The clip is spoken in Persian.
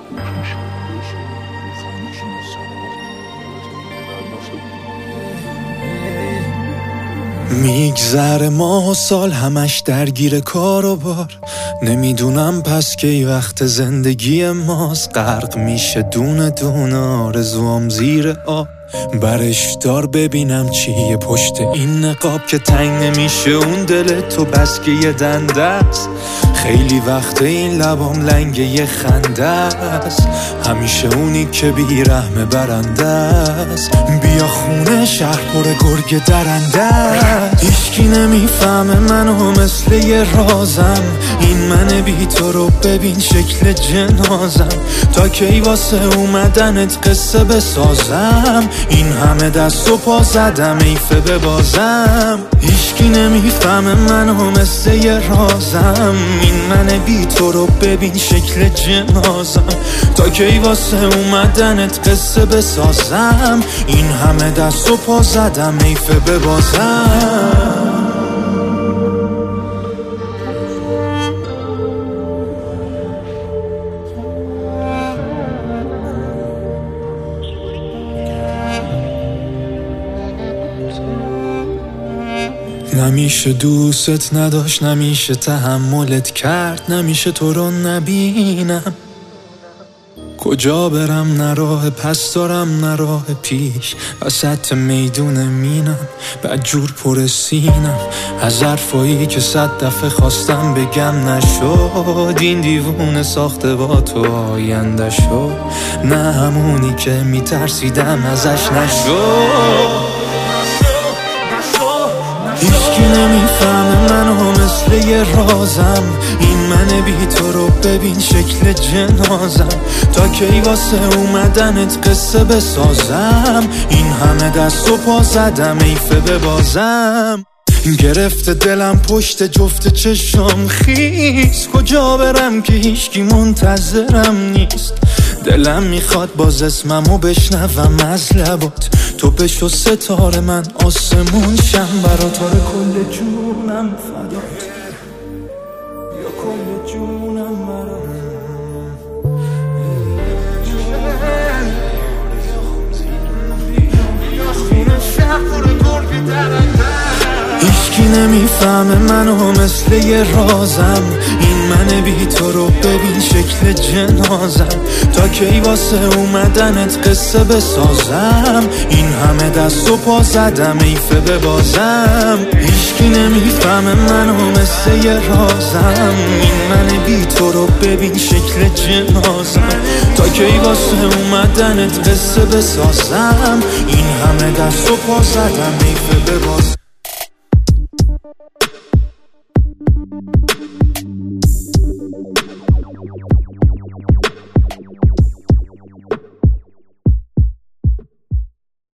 میگذره ماه و سال همش درگیر کار و بار، نمیدونم پس کی وقت زندگی ماست. غرق میشه دونه دونه آرزوام زیر آب، برش دار ببینم چیه پشت این نقاب که تنگ نمیشه اون دل تو بس که یه دنده است. خیلی وقت این لبام لنگ یه خنده است، همیشه اونی که بیرحم برنده است. بیا خونه شهر پر گرگ درنده است، هیچکی نمیفهمه منو مثل یه رازم. این من بی تو رو ببین شکل جنازم، تا کی واسه اومدنت قصه بسازم. این همه دست و پا زدم ایفه ببازم، هیچکی نمیفهمه منو مثل یه رازم. این من بی تو رو ببین شکل جنازم، تا کی واسه اومدنت قصه بسازم. این همه دست و پا زدم ایفه ببازم. نمیشه دوست نداشت، نمیشه تحملت کرد، نمیشه تو رو نبینم. کجا برم نه راه پس دارم نه راه پیش، وسط میدون مینم بدجور پر سینم. از حرفایی که 100 دفعه خواستم بگم نشد، این دیوونه ساخته با تو آینده شد. نه همونی که میترسیدم ازش نشد. هیچکی نمیفهمه منو مثل یه رازم. این من بی تو رو ببین شکل جنازم، تا کی واسه اومدنت قصه بسازم. این همه دست و پا زدم ایفه ببازم. گرفته دلم پشت جفت چشم خیس، کجا برم که هیچکی منتظرم نیست. دلم میخواد باز اسممو بشنوم از لبات، تو بشو ستاره من آسمون شم برات. آره کل جونم فدات، یا کل جونم برات. هیچکی نمیفهمه منو مثل یه رازم. این من بی تو رو ببین شکل جنازم، تا کی واسه اومدنت قصه بسازم. این همه دست و پا زدم ایفه ببازم. هیچکی نمیفهمه منو مثل یه رازم. این من بی تو رو ببین شکل جنازم، تا کی واسه اومدنت قصه بسازم. این همه دست و پا زدم ایفه ببازم.